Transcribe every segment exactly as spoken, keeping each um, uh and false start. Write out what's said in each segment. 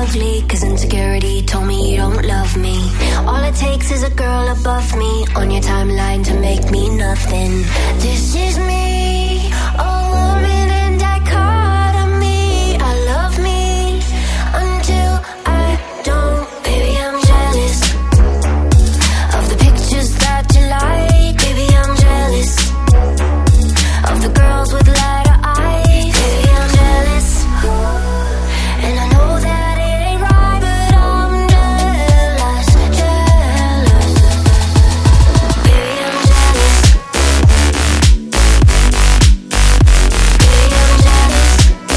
ugly, cause insecurity told me you don't love me. All it takes is a girl above me on your timeline to make me nothing. This is me, a woman in dichotomy. I love me until I don't. Baby, I'm jealous of the pictures that you like. Baby, I'm jealous of the girls with lighter eyes. Baby, I'm jealous, and I know that it ain't right, but I'm jealous, jealous. Baby, I'm jealous. Baby, I'm jealous.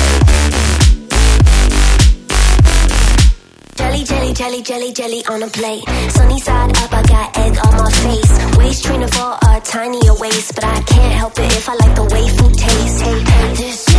Jelly, jelly, jelly, jelly, jelly on a plate. Sunny side up, I got egg on my face. Waist trainer for a tinier waist, but I can't help it if I like the way food tastes. Hey, hey, this